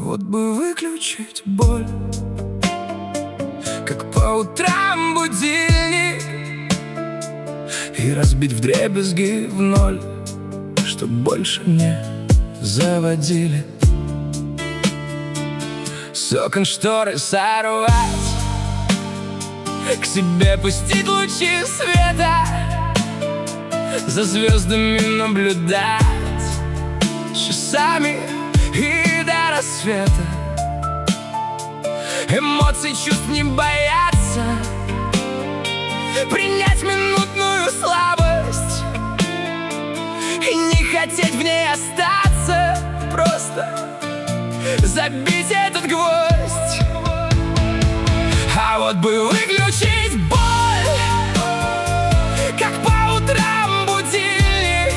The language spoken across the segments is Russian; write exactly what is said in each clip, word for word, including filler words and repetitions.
вот бы выключить боль, как по утрам будильник, и разбить вдребезги в ноль, чтоб больше не заводили. С окон шторы сорвать, к себе пустить лучи света, за звездами наблюдать часами и до рассвета. Эмоций, чувств не бояться, принять минутную слабость и не хотеть в ней остаться, просто забить этот гвоздь. А вот бы выключить боль, как по утрам будильник,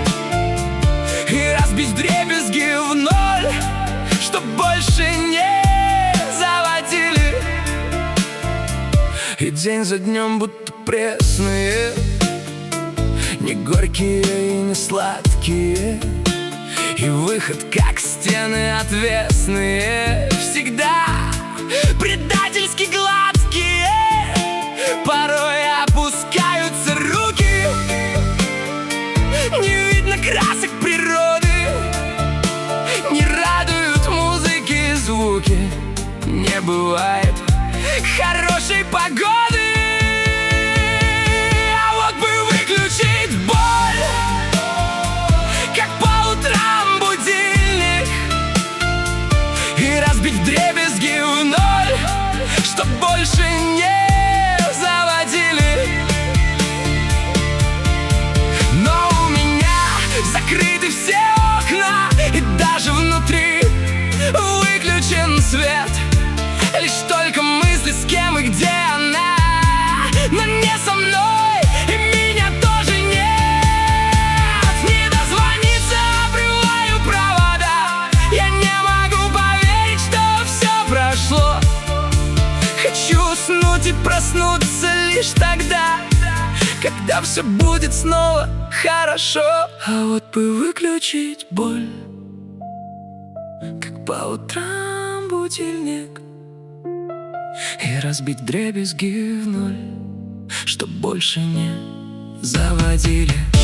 и разбить вдребезги в ноль, чтоб больше не заводили. И день за днем будто пресные, не горькие и не сладкие, и выход, как стены отвесные, всегда предательски гладкие. Порой опускаются руки, не видно красок природы, не радуют музыки звуки, не бывает хорошей погоды. А вот бы выключить боль, как по утрам будильник, и разбить вдребезги в ноль, чтоб больше не заводили. Но у меня закрыты все окна, и даже внутри выключен свет. Лишь только мысли, с кем и где она, но не со мной, и меня тоже нет. Не дозвониться, обрываю провода, я не могу поверить, что все прошло. Хочу уснуть и проснуться лишь тогда, когда все будет снова хорошо. А вот бы выключить боль, как по утрам будильник, и разбить вдребезги в ноль, чтоб больше не заводили.